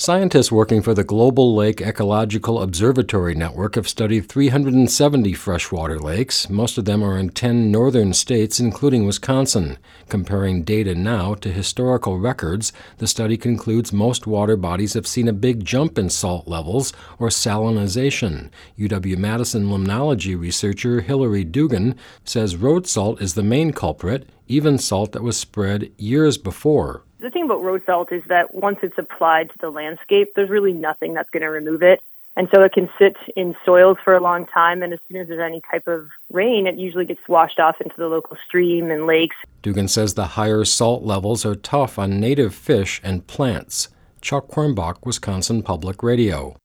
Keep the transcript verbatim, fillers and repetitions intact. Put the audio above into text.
Scientists working for the Global Lake Ecological Observatory Network have studied three hundred seventy freshwater lakes. Most of them are in ten northern states, including Wisconsin. Comparing data now to historical records, the study concludes most water bodies have seen a big jump in salt levels or salinization. U W-Madison limnology researcher Hilary Dugan says road salt is the main culprit, even salt that was spread years before. The thing about road salt is that once it's applied to the landscape, there's really nothing that's going to remove it. And so it can sit in soils for a long time, and as soon as there's any type of rain, it usually gets washed off into the local stream and lakes. Dugan says the higher salt levels are tough on native fish and plants. Chuck Quirmbach, Wisconsin Public Radio.